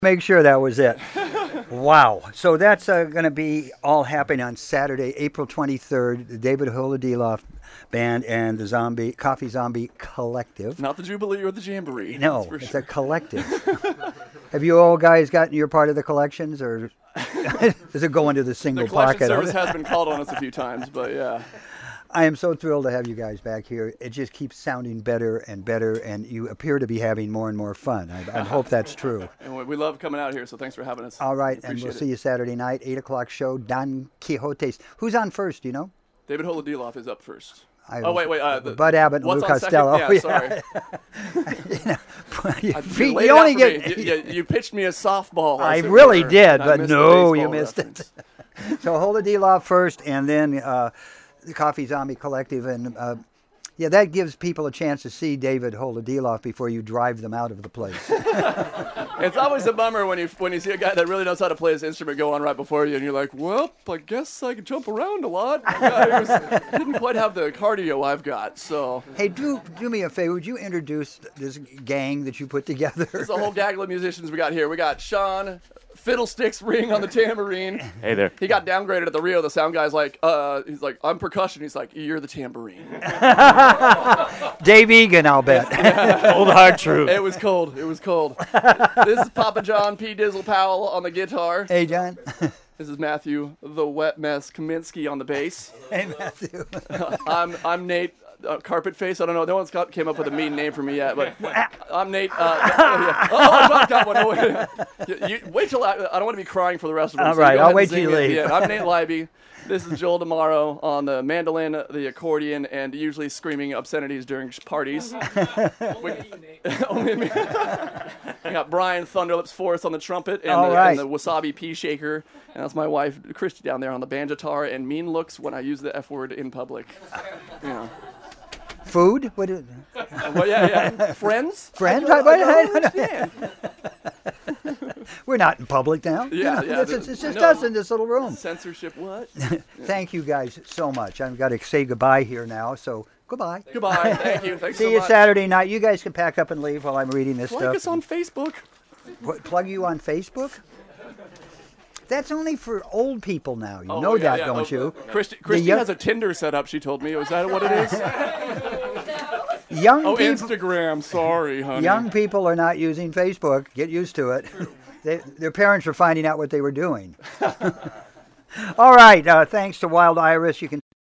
Make sure that was it. Wow. So that's going to be all happening on Saturday, April 23rd. The David Holodiloff Band and the Coffee Zombie Collective. Not the Jubilee or the Jamboree. No, it's a collective. Have you all guys gotten your part of the collections, or does it go into the single pocket? The collection service has been called on us a few times, but yeah. I am so thrilled to have you guys back here. It just keeps sounding better and better, and you appear to be having more and more fun. I hope that's true. And we love coming out here, so thanks for having us. All right, and we'll see you Saturday night, 8 o'clock show, Don Quixotes. Who's on first, do you know? David Holodiloff is up first. Wait. Bud Abbott and Lou Costello. Yeah, sorry. you only get... You pitched me a softball. I really did, but no, you missed it. So Holodiloff first, and then... the Coffee Zombie Collective, and that gives people a chance to see David Holodiloff before you drive them out of the place. It's always a bummer when you see a guy that really knows how to play his instrument go on right before you, and you're like, well, I guess I can jump around a lot. I didn't quite have the cardio I've got, so. Hey, do me a favor. Would you introduce this gang that you put together? There's a whole gaggle of musicians we got here. We got Sean Fiddlesticks Ring on the tambourine. Hey there. He got downgraded at the Rio. The sound guy's like, he's like, I'm percussion. He's like, you're the tambourine. Dave Egan, I'll bet. Old hard truth. It was cold. This is Papa John P. Dizzle Powell on the guitar. Hey, John. This is Matthew, the wet mess Kaminsky on the bass. Hey, Matthew. I'm Nate. Carpet Face. I don't know. No one's came up with a mean name for me yet, but I'm Nate. I got one. Wait till I don't want to be crying for the rest of them. All right, I'll wait till you leave. Yeah, I'm Nate Leiby. This is Joel DeMauro on the mandolin, the accordion, and usually screaming obscenities during parties. Only me. I got Brian Thunderlips Forrest on the trumpet and the wasabi pea shaker. And that's my wife, Christy, down there on the banjotar and mean looks when I use the F word in public. You know. Food? What is well, yeah. Friends? Friends? I don't understand. We're not in public now. Yeah. It's just us in this little room. Censorship what? Thank you guys so much. I've got to say goodbye here now, so goodbye. Goodbye. Thank you. Thanks so much. See you Saturday night. You guys can pack up and leave while I'm reading this stuff. Like us on Facebook. What, plug you on Facebook? That's only for old people now. You know that, don't you? Christy has a Tinder set up, she told me. Is that what it is? Young people, Instagram. Sorry, honey. Young people are not using Facebook. Get used to it. Their parents are finding out what they were doing. All right. Thanks to Wild Iris. You can